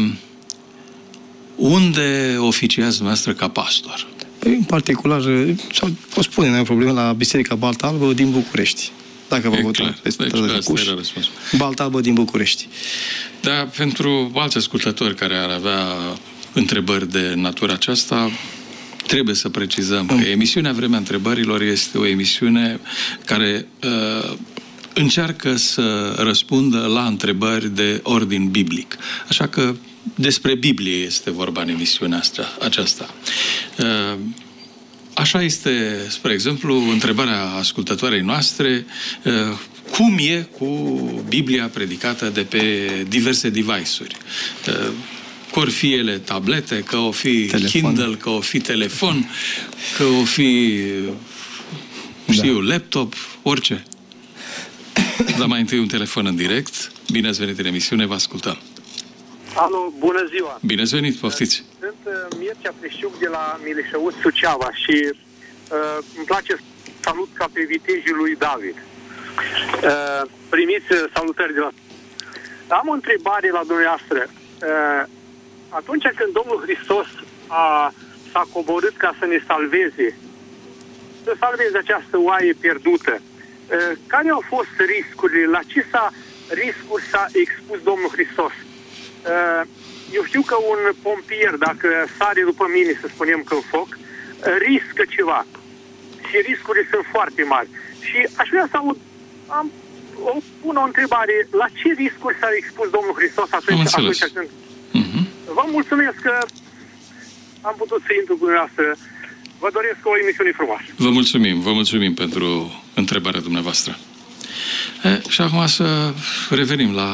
unde oficiați dumneavoastră ca pastor? În particular, sau o spune, nu ai o problemă, la Biserica Balta Albă din București. Dacă vă vă Balta Albă din București. Da, pentru alți ascultători care ar avea întrebări de natură aceasta, trebuie să precizăm că emisiunea Vremea Întrebărilor este o emisiune care uh, încearcă să răspundă la întrebări de ordin biblic. Așa că despre Biblie este vorba în emisiunea asta, aceasta. Uh, Așa este, spre exemplu, întrebarea ascultătoarei noastre, cum e cu Biblia predicată de pe diverse device-uri? Că o fi ele tablete, că o fi telefon. Kindle, că o fi telefon, că o fi, știu, da. laptop, orice. Dar mai întâi un telefon în direct. Bine ați venit în emisiune, vă ascultăm. Alo, bună ziua! Bine ați venit, poftiți! Sunt uh, Mircea Preșiuc de la Milișăuț, Suceava și uh, îmi place să salut ca pe vitejul lui David. Uh, primiți salutări de la... Am o întrebare la dumneavoastră. Uh, atunci când Domnul Hristos a, s-a coborât ca să ne salveze, să salveze această oaie pierdută, uh, care au fost riscurile? La ce s-a, riscuri s-a expus Domnul Hristos? Eu știu că un pompier, dacă sare după mine, să spunem că în foc, riscă ceva. Și riscurile sunt foarte mari. Și aș vrea să aud, am o, pun o întrebare, la ce riscuri s-a expus Domnul Hristos atunci, atunci când... Uh-huh. Vă mulțumesc că am putut să intru cu dumneavoastră. Vă doresc o emisiune frumoasă. Vă mulțumim, vă mulțumim pentru întrebarea dumneavoastră. E, și acum să revenim la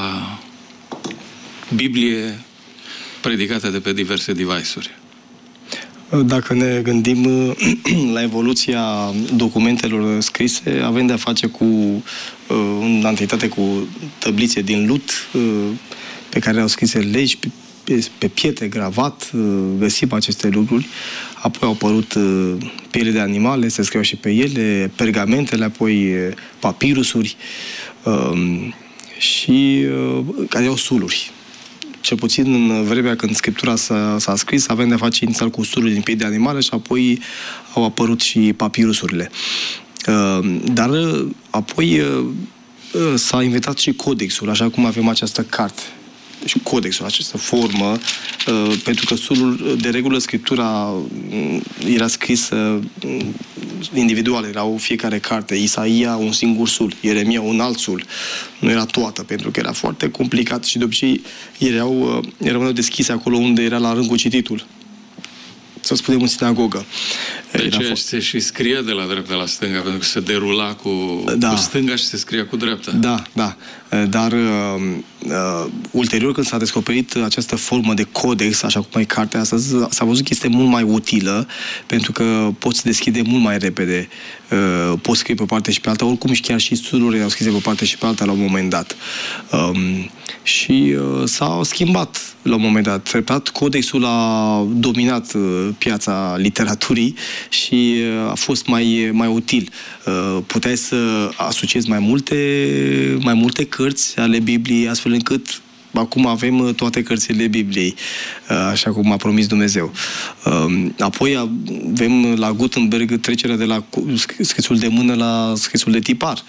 Biblie predicată de pe diverse device-uri. Dacă ne gândim la evoluția documentelor scrise, avem de-a face cu în antichitate cu tăblițe din lut pe care au scrise legi, pe, pe pietre gravat, găsim aceste lucruri. Apoi au apărut piele de animale, se scriau și pe ele, pergamentele, apoi papirusuri și care au suluri. Cel puțin în vremea când Scriptura s-a scris, avem de-a face inițial cu suluri din piele de animale și apoi au apărut și papirusurile. Dar apoi s-a inventat și codexul, așa cum avem această carte. codexul, această formă, pentru că sulul, de regulă, Scriptura era scrisă individual, erau fiecare carte, Isaia un singur sul, Ieremia un alt sul, nu era toată, pentru că era foarte complicat și de obicei erau, erau deschise acolo unde era la rând cu cititul. Să spunem în sinagogă. De aceea se și scria de la dreapta la stânga, pentru că se derula cu, da. cu stânga și se scria cu dreapta. Da, da. Dar uh, uh, ulterior, când s-a descoperit această formă de codex, așa cum e cartea astăzi, s-a văzut că este mult mai utilă, pentru că poți deschide mult mai repede. Uh, poți scrie pe parte și pe alta, oricum și chiar și studiurile au scris pe parte și pe alta la un moment dat. Um, și uh, s-a schimbat la un moment dat. Treptat, codexul a dominat uh, piața literaturii și uh, a fost mai, mai util. Uh, puteai să asociezi mai multe, mai multe cărți ale Bibliei, astfel încât acum avem toate cărțile Bibliei, așa cum a promis Dumnezeu. Apoi avem la Gutenberg trecerea de la scrisul de mână la scrisul de tipar.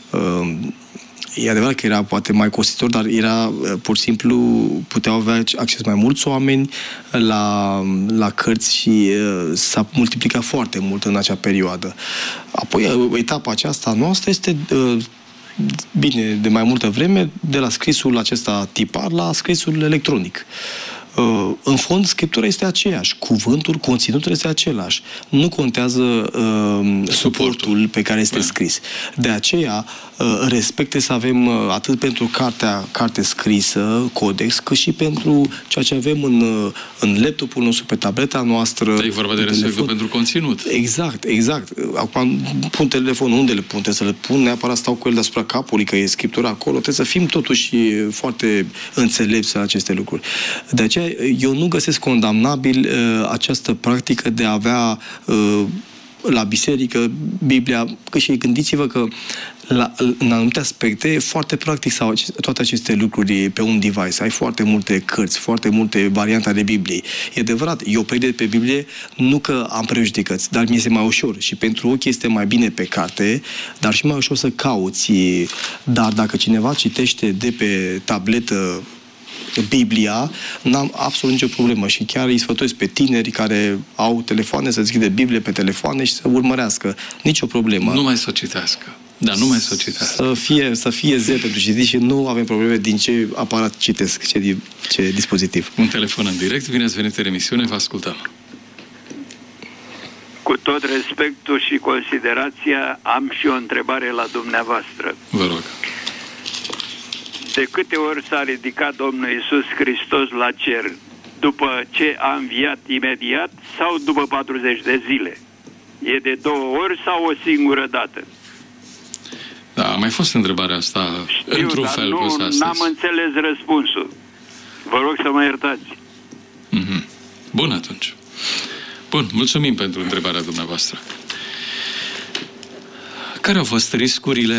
E adevărat că era poate mai costisitor, dar era pur și simplu, puteau avea acces mai mulți oameni la, la cărți și s-a multiplicat foarte mult în acea perioadă. Apoi etapa aceasta noastră este bine, de mai multă vreme, de la scrisul acesta tipar la scrisul electronic. În fond, Scriptura este aceeași, cuvântul, conținutul este același. Nu contează uh, suportul pe care este scris. De aceea, uh, respecte să avem uh, atât pentru cartea, carte scrisă, codex, cât și pentru ceea ce avem în, uh, în laptopul nostru, pe tableta noastră. E vorba de respectul pentru conținut. Exact, exact. Acum pun telefonul, unde le pun? Trebuie să le pun, neapărat stau cu el deasupra capului, că e Scriptura acolo. Trebuie să fim totuși foarte înțelepți în aceste lucruri. De aceea, eu nu găsesc condamnabil uh, această practică de a avea uh, la biserică Biblia, că și gândiți-vă că la, în anumite aspecte e foarte practic sau toate aceste lucruri pe un device. Ai foarte multe cărți, foarte multe variante ale Bibliei. E adevărat, eu predic pe Biblie nu că am prejudecăți, dar mi este mai ușor și pentru ochi este mai bine pe carte, dar și mai ușor să cauți. Dar dacă cineva citește de pe tabletă Biblia, n-am absolut nicio problemă și chiar îi sfătuiesc pe tineri care au telefoane să deschide Biblie pe telefoane și să urmărească. Nicio problemă. Nu mai să o citească. Da, nu mai să o citească. Să fie, să fie zel pentru citit și nu avem probleme din ce aparat citesc, ce, ce dispozitiv. Un telefon în direct, bine ați venit în emisiune, vă ascultăm. Cu tot respectul și considerația, am și o întrebare la dumneavoastră. Vă rog. De câte ori s-a ridicat Domnul Iisus Hristos la cer? După ce a înviat imediat sau după patruzeci de zile? E de două ori sau o singură dată? Da, a mai fost întrebarea asta. Știu, într-un fel nu, pusă astăzi. n-am înțeles răspunsul. Vă rog să mă iertați. Mm-hmm. Bun atunci. Bun, mulțumim pentru întrebarea dumneavoastră. Care au fost riscurile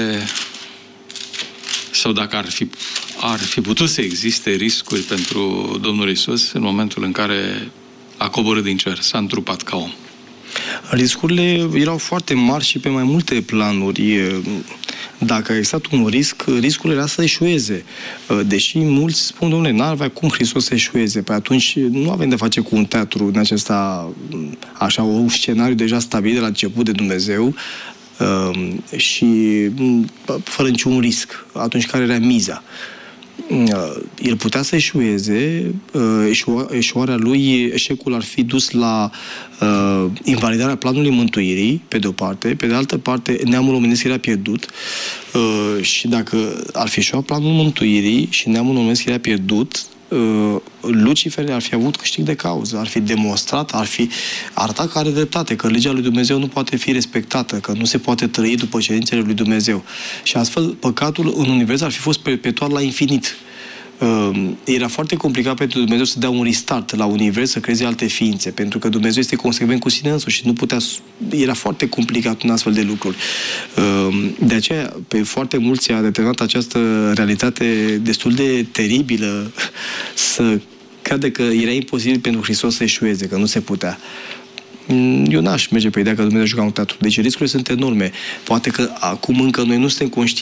sau dacă ar fi, ar fi putut să existe riscuri pentru Domnul Iisus în momentul în care a coborât din cer, s-a întrupat ca om? Riscurile erau foarte mari și pe mai multe planuri. Dacă a existat un risc, riscul era să eșueze. Deși mulți spun, dom'le, n-avea cum Hristos să eșueze. Păi atunci nu avem de face cu un teatru în acesta, așa, un scenariu deja stabilit de la început de Dumnezeu, Uh, și fără niciun risc. Atunci care era miza? Uh, el putea să eșueze, uh, eșua, eșuarea lui, eșecul ar fi dus la uh, invalidarea planului mântuirii, pe de o parte, pe de altă parte, neamul omenesc era pierdut uh, și dacă ar fi eșuat planul mântuirii și neamul omenesc era pierdut, Lucifer ar fi avut câștig de cauză, ar fi demonstrat, ar fi arătat că are dreptate, că legea lui Dumnezeu nu poate fi respectată, că nu se poate trăi după cerințele lui Dumnezeu. Și astfel, păcatul în univers ar fi fost perpetuat la infinit. Era foarte complicat pentru Dumnezeu să dea un restart la univers, să creeze alte ființe, pentru că Dumnezeu este consecvent cu sine însuși și nu putea... Era foarte complicat un astfel de lucruri. De aceea, pe foarte mulți a determinat această realitate destul de teribilă să crede că era imposibil pentru Hristos să eșueze, că nu se putea. Eu n-aș merge pe ideea că Dumnezeu juca un teatru. Deci riscurile sunt enorme. Poate că acum încă noi nu suntem conștienți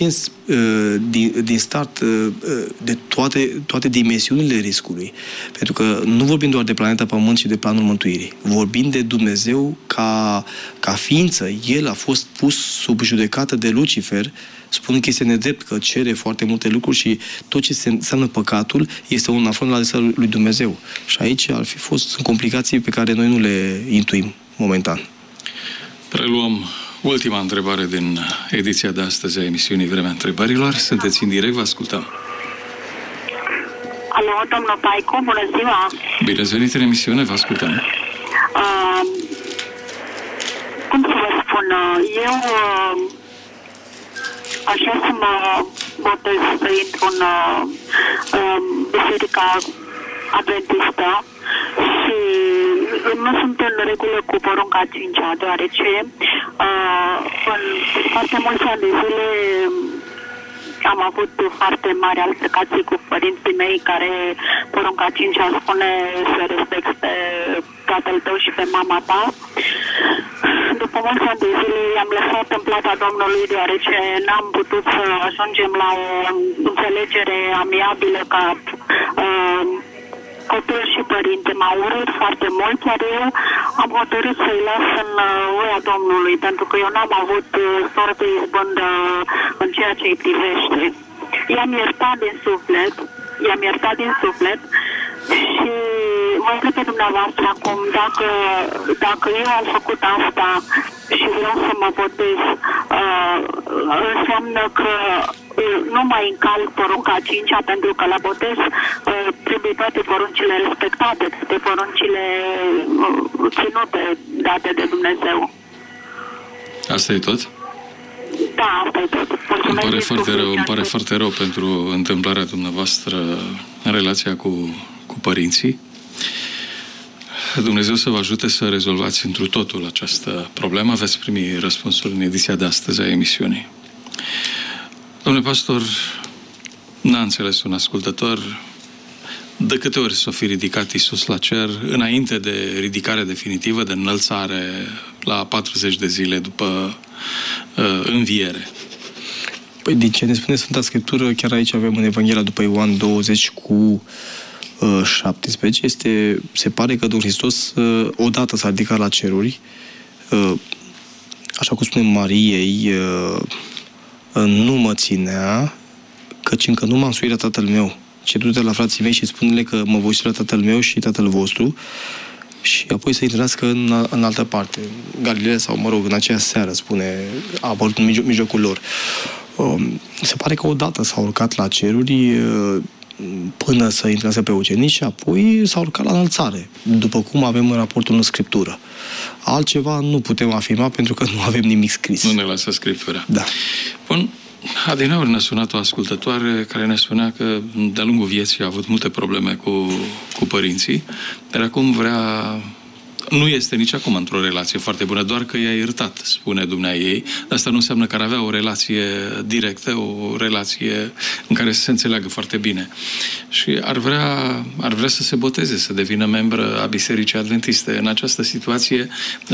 din, din start de toate, toate dimensiunile riscului. Pentru că nu vorbim doar de planeta Pământ și de planul mântuirii. Vorbim de Dumnezeu ca, ca ființă. El a fost pus sub judecată de Lucifer, spunând că este nedrept, că cere foarte multe lucruri și tot ce se înseamnă păcatul este un afront la adresa lui Dumnezeu. Și aici ar fi fost complicații pe care noi nu le intuim momentan. Preluăm ultima întrebare din ediția de astăzi a emisiunii Vremea Întrebărilor. Sunteți în direct, vă ascultăm. Alo, domnul Paicu, bună ziua! Bine ați venit în emisiune, vă ascultăm. Uh, cum să vă spun, eu uh, aș vrea să mă botez, să intru în uh, Biserica Adventistă și nu sunt în regulă cu porunca a cincea, deoarece uh, în foarte mulți ani de zile am avut foarte mari altercații cu părinții mei care porunca a cincea spune să respecti pe tatăl tău și pe mama ta. După mulți ani de zile i-am lăsat în plata Domnului, deoarece n-am putut să ajungem la o înțelegere amiabilă ca uh, copil și părinte. M-au urât foarte mult, iar eu am hotărât să-i las în voia Domnului, pentru că eu n-am avut soră de izbândă în ceea ce îi privește. I-am iertat din suflet, i-am iertat din suflet și mă întreb pe dumneavoastră acum dacă, dacă eu am făcut asta și vreau să mă botez, uh, înseamnă că nu mai încalc porunca a cincea, pentru că la botez uh, trebuie toate poruncile respectate, toate poruncile uh, ținute, date de Dumnezeu. Asta e tot? Da, asta e tot. Îmi pare foarte rău, îmi pare foarte rău pentru întâmplarea dumneavoastră în relația cu, cu părinții. Dumnezeu să vă ajute să rezolvați întru totul această problemă. Veți primi răspunsul în ediția de astăzi a emisiunii. Domnule pastor, n-a înțeles un ascultător de câte ori s-o fi ridicat Iisus la cer înainte de ridicare definitivă, de înălțare la patruzeci de zile după uh, înviere. Păi din ce ne spune Sfânta Scriptură, chiar aici avem în Evanghelia după Ioan douăzeci cu șaptesprezece, este, se pare că Domnul Hristos odată s-a ridicat la ceruri, așa cum spune Mariei, nu mă ținea, căci încă nu m-am suit la Tatăl meu. Ce du-te la frații mei și spune-le că mă voi sui la Tatăl meu și Tatăl vostru, și apoi să intraască în, în altă parte, Galileea sau, mă rog, în aceea seară, spune, a apărut în mijloc, mijlocul lor. Se pare că odată s-a urcat la ceruri până să intrase pe ucenici și apoi s-a urcat la înălțare, după cum avem în raportul în Scriptură. Altceva nu putem afirma pentru că nu avem nimic scris. Nu ne lasă Scriptura. Da. Bun. Adineauri ne-a sunat o ascultătoare care ne spunea că de-a lungul vieții a avut multe probleme cu, cu părinții, dar acum vrea... Nu este nici acum într-o relație foarte bună, doar că i-a iertat, spune dumnea ei. Asta nu înseamnă că ar avea o relație directă, o relație în care să se înțeleagă foarte bine. Și ar vrea, ar vrea să se boteze, să devină membră a Bisericii Adventiste. În această situație,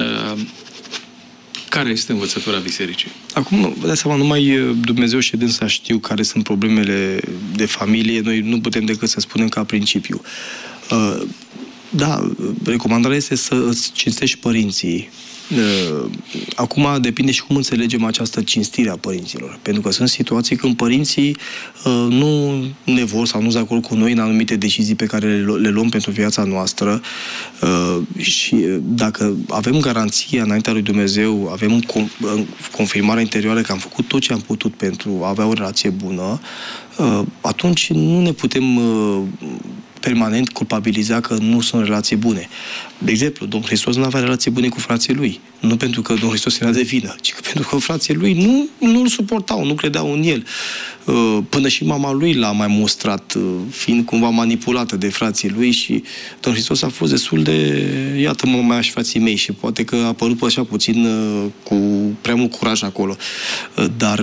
care este învățătura Bisericii? Acum, vă dați seama, numai Dumnezeu și dânsa știu care sunt problemele de familie. Noi nu putem decât să spunem ca principiu. Da, recomandarea este să îți cinstești părinții. Acum depinde și cum înțelegem această cinstire a părinților. Pentru că sunt situații când părinții nu ne vor sau nu sunt de acord cu noi în anumite decizii pe care le luăm pentru viața noastră, și dacă avem garanția înaintea lui Dumnezeu, avem confirmarea interioară că am făcut tot ce am putut pentru a avea o relație bună, atunci nu ne putem permanent culpabiliza că nu sunt relații bune. De exemplu, Domnul Hristos nu avea relații bune cu frații lui. Nu pentru că Domnul Hristos era de vină, ci că pentru că frații lui nu, nu îl suportau, nu credeau în el. Până și mama lui l-a mai mustrat, fiind cumva manipulată de frații lui, și Domnul Hristos a fost destul de, iată mă mai și frații mei, și poate că a apărut așa puțin cu prea mult curaj acolo. Dar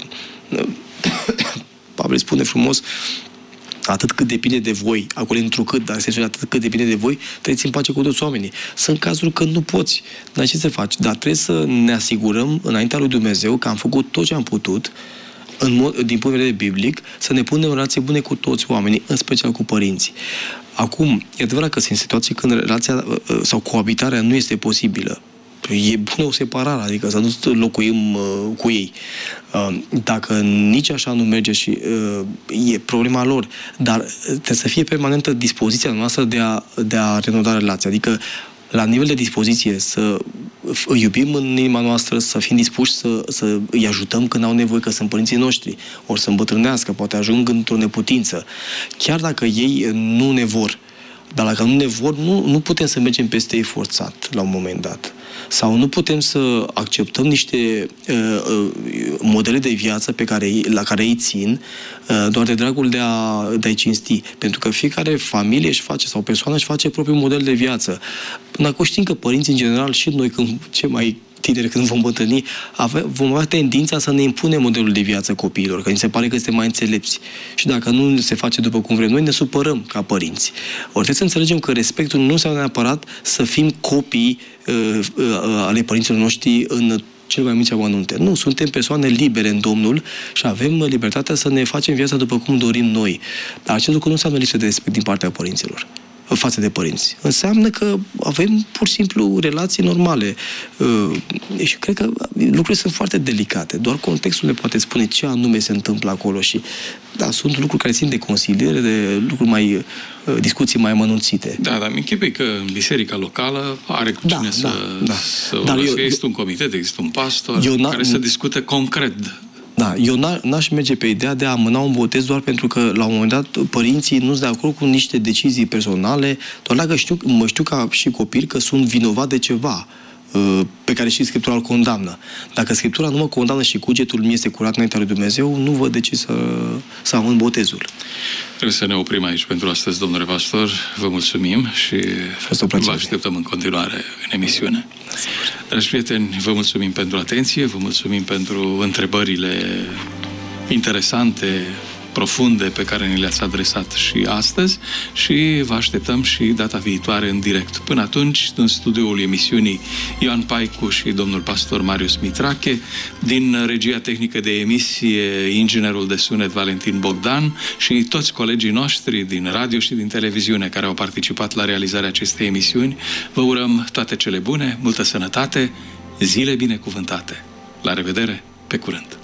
Pavel spune frumos, atât cât depinde de voi, acolo întrucât, dar sensul atât cât depinde de voi, trăiți în pace cu toți oamenii. Sunt cazuri când nu poți, dar ce să faci? Dar trebuie să ne asigurăm înaintea lui Dumnezeu că am făcut tot ce am putut în mod, din punct de vedere biblic, să ne punem în relație bune cu toți oamenii, în special cu părinții. Acum, e adevărat că sunt situații când relația sau coabitarea nu este posibilă. E bună o separare, adică să nu locuim uh, cu ei. Uh, dacă nici așa nu merge și uh, e problema lor, dar trebuie să fie permanentă dispoziția noastră de a, de a renoda relația. Adică la nivel de dispoziție să îi iubim în inima noastră, să fim dispuși să, să îi ajutăm când au nevoie, că sunt părinții noștri, ori să îmbătrânească, poate ajung într-o neputință. Chiar dacă ei nu ne vor, dar dacă nu ne vor, nu, nu putem să mergem peste ei forțat la un moment dat. Sau nu putem să acceptăm niște uh, uh, modele de viață pe care, la care ei țin uh, doar de dragul de, a, de a-i cinsti. Pentru că fiecare familie își face, sau persoană își face propriul model de viață. Până acum știm că părinții, în general, și noi, când ce mai tineri, când vom bătrâni, ave, vom avea tendința să ne impunem modelul de viață copiilor, că ni se pare că suntem mai înțelepți. Și dacă nu se face după cum vrem noi, ne supărăm ca părinți. Ori trebuie să înțelegem că respectul nu înseamnă neapărat să fim copii uh, uh, ale părinților noștri în cel mai mici amănunte. Nu, suntem persoane libere în Domnul și avem libertatea să ne facem viața după cum dorim noi. Dar acest lucru nu înseamnă lipsă de respect din partea părinților față de părinți. Înseamnă că avem pur și simplu relații normale. Și cred că lucrurile sunt foarte delicate. Doar contextul ne poate spune ce anume se întâmplă acolo și da, sunt lucruri care țin de consiliere, de lucruri mai, discuții mai amănunțite. Da, dar mi închipui că biserica locală are cu da, cine da, să, da. să Dar eu, există un comitet, există un pastor eu care să discute concret. Da, eu n-aș merge pe ideea de a amâna un botez doar pentru că, la un moment dat, părinții nu sunt de acord cu niște decizii personale, doar dacă știu, mă știu ca și copil că sunt vinovat de ceva pe care și Scriptura îl condamnă. Dacă Scriptura nu mă condamnă și cugetul meu este curat înaintea lui Dumnezeu, nu văd de ce să, să amân botezul. Trebuie să ne oprim aici pentru astăzi, domnule pastor. Vă mulțumim și vă așteptăm în continuare în emisiune. Dragi prieteni, vă mulțumim pentru atenție, vă mulțumim pentru întrebările interesante, profunde pe care ni le-ați adresat și astăzi și vă așteptăm și data viitoare în direct. Până atunci, în studioul emisiunii Ioan Paicu și domnul pastor Marius Mitrache, din regia tehnică de emisie, inginerul de sunet Valentin Bogdan și toți colegii noștri din radio și din televiziune care au participat la realizarea acestei emisiuni, vă urăm toate cele bune, multă sănătate, zile binecuvântate. La revedere, pe curând!